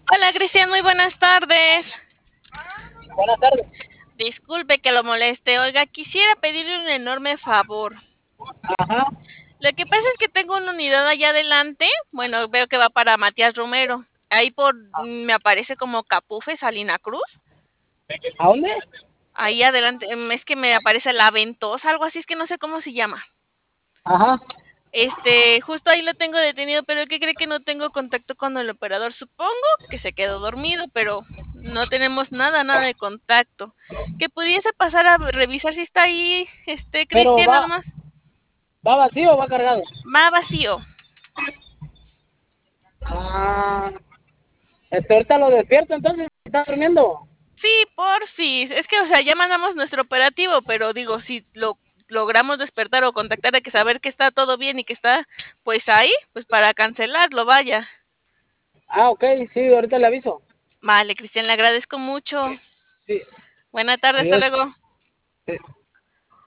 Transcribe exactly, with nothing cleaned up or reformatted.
Hola Cristian, muy buenas tardes. Buenas tardes. Disculpe que lo moleste. Oiga, quisiera pedirle un enorme favor. Ajá, Lo que pasa es que tengo una unidad allá adelante. Bueno, veo que va para Matías Romero. Ahí por me aparece como Capufe, Salina Cruz. ¿a dónde? Ahí adelante, em, es que me aparece La Ventosa, algo así, es que no sé cómo se llama. Ajá, Este, justo ahí lo tengo detenido, pero ¿qué cree que no tengo contacto con el operador? Supongo que se quedó dormido, pero no tenemos nada, nada de contacto. Que pudiese pasar a revisar si está ahí, este, pero Cristian, nada va, más. va vacío o va cargado. Va vacío. Ah, este, ahorita lo despierto, entonces está durmiendo. Sí, porfis. Es que, o sea, ya mandamos nuestro operativo, pero digo, si lo logramos despertar o contactar, hay que saber que está todo bien y que está, pues ahí, pues para cancelarlo, vaya. Ah, ok, sí, ahorita le aviso. Vale, Cristian, le agradezco mucho. Sí, Buena tarde, hasta adiós. luego. Sí.